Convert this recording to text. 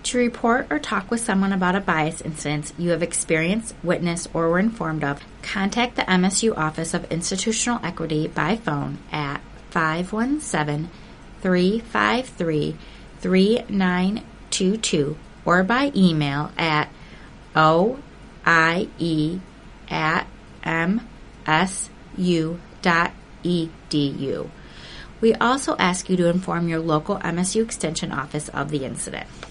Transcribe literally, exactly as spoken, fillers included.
To report or talk with someone about a bias incident you have experienced, witnessed, or were informed of, contact the M S U Office of Institutional Equity by phone at five one seven, three five three, three nine two two or by email at oie at msu dot edu. We also ask you to inform your local M S U Extension office of the incident.